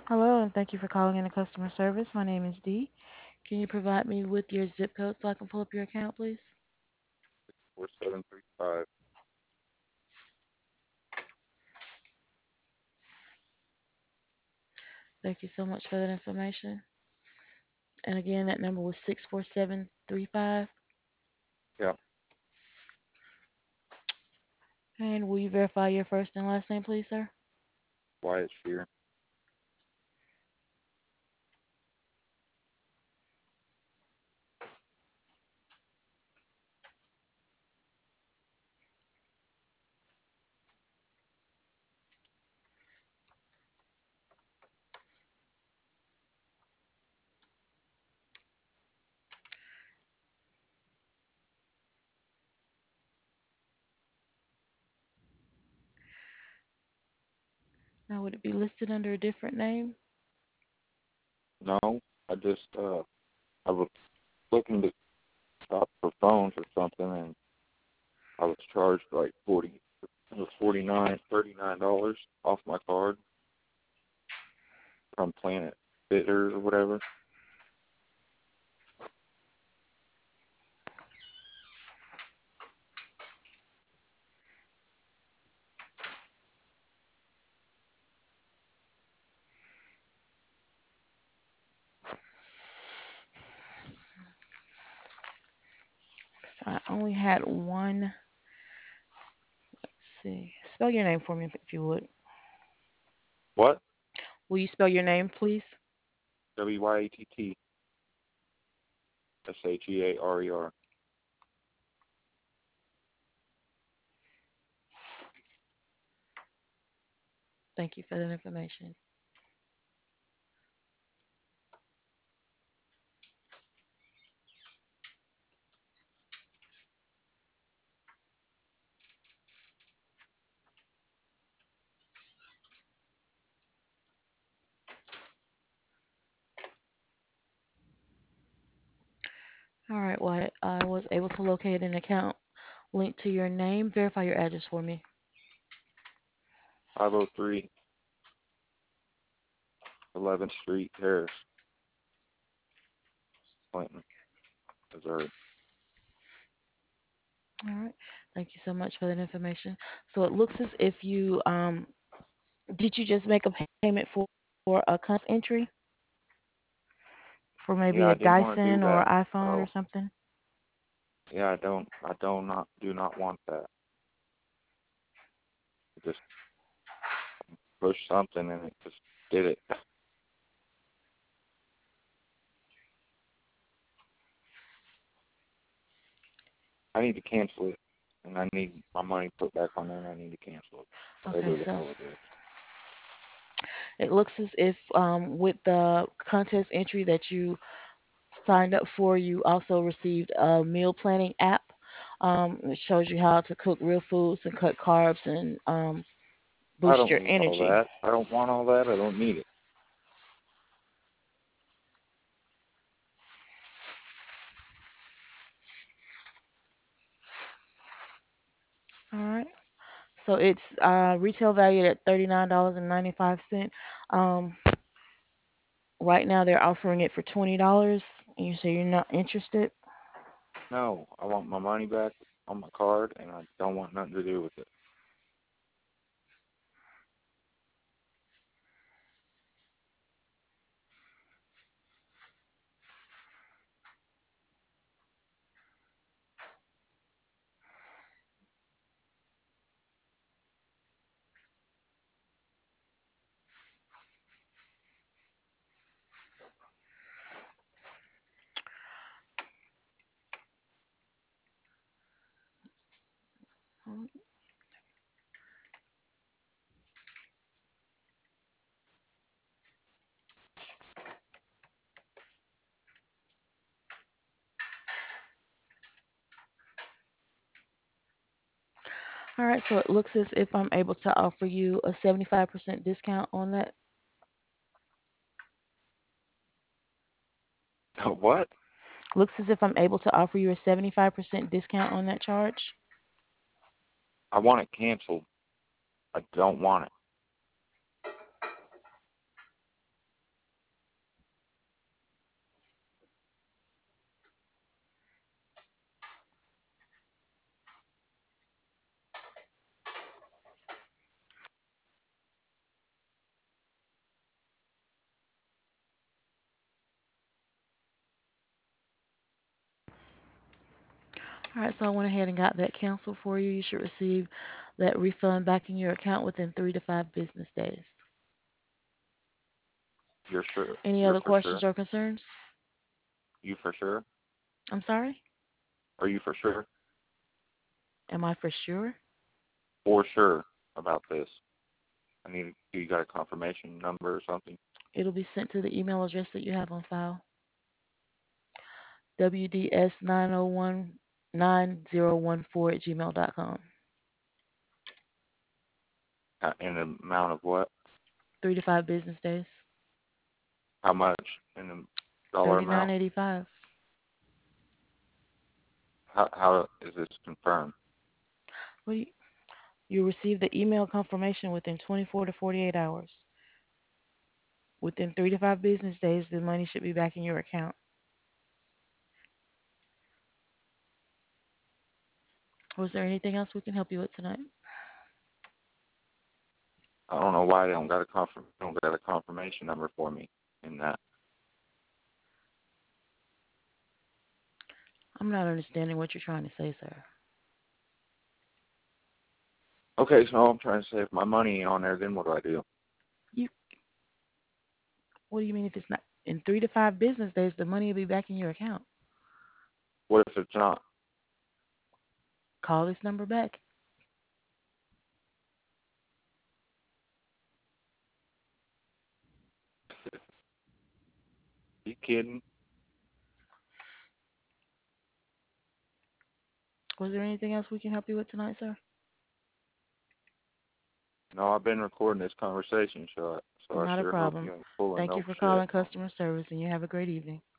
Hello, and thank you for calling in the customer service. My name is Dee. Can you provide me with your zip code so I can pull up your account, please? 4735. Thank you so much for that information. And again, that number was 64735. Yeah, And will you verify your first and last name, please, sir? Wyatt Shear. Now, would it be listed under a different name? No, I just I was looking to shop for phones or something, and I was charged like 40. It was $39 off my card from Planet Fitter or whatever. So I only had one. Let's see. Spell your name for me if you would. What? Will you spell your name, please? WYATTSHEARER. Thank you for that information. All right, Wyatt. I was able to locate an account linked to your name. Verify your address for me. 503 11th Street, Harris, Clinton, Missouri. All right. Thank you so much for that information. So it looks as if you did you just make a payment for a contest entry for maybe Yeah, a I didn't want to do Dyson or that. iPhone or So something? yeah, do not want that. Just push something and it just did it. I need to cancel it, and I need my money put back on there, and I need to cancel it, Okay, whatever the so hell it is. it looks as if with the contest entry that you signed up for, you also received a meal planning app. It shows you how to cook real foods and cut carbs and I boost don't your need all energy. that. I don't want all that. I don't need it. All right. So it's retail valued at $39.95. Um, right now they're offering it for $20, and you say you're not interested. No, I want my money back on my card, and I don't want nothing to do with it. All right, so it looks as if I'm able to offer you a 75% discount on that. What? Looks as if I'm able to offer you a 75% discount on that charge. I want it canceled. I don't want it. All right, so I went ahead and got that canceled for you. You should receive that refund back in your account within 3 to 5 business days. You're sure? Any You're other for questions sure? or concerns? You for sure? I'm sorry? Are you for sure? Am I for sure? For sure about this? I need. You got a confirmation number or something? It'll be sent to the email address that you have on file. WDS9019014 at gmail.com. In the amount of what? 3 to 5 business days. How much in the dollar Thirty nine amount? 85. How is this confirmed? What do you receive the email confirmation within 24 to 48 hours. Within 3 to 5 business days, the money should be back in your account. Was there anything else we can help you with tonight? I don't know why they don't got a confirmation number for me in that. I'm not understanding what you're trying to say, sir. Okay, so I'm trying to say if my money ain't on there, then what do I do? You, what do you mean if it's not in 3 to 5 business days, the money will be back in your account? What if it's not? Call this number back. You kidding? Was there anything else we can help you with tonight, sir? No, I've been recording this conversation, so I Not a sure hope problem. you ain't pulling Thank you no for shit. calling customer service, and you have a great evening.